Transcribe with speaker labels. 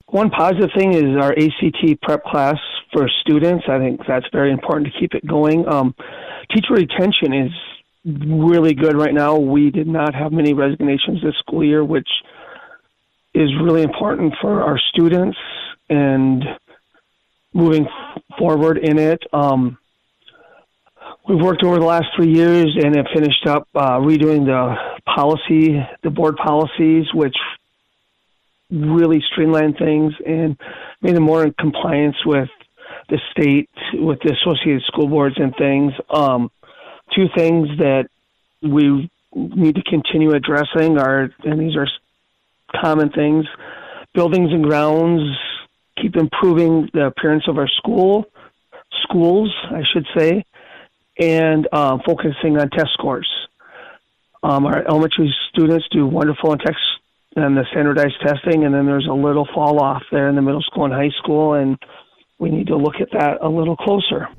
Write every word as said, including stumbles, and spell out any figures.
Speaker 1: One positive thing is our A C T prep class for students. I think that's very important to keep it going. Um, teacher retention is really good right now. We did not have many resignations this school year, which is really important for our students and moving f- forward in it. Um, we've worked over the last three years and have finished up uh, redoing the policy, the board policies, which really streamlined things and made them more in compliance with the state, with the Associated School Boards and things. Um, two things that we need to continue addressing are, and these are common things, buildings and grounds, keep improving the appearance of our school, schools, I should say, and uh, focusing on test scores. Um, our elementary students do wonderful in text and the standardized testing, and then there's a little fall off there in the middle school and high school, and we need to look at that a little closer.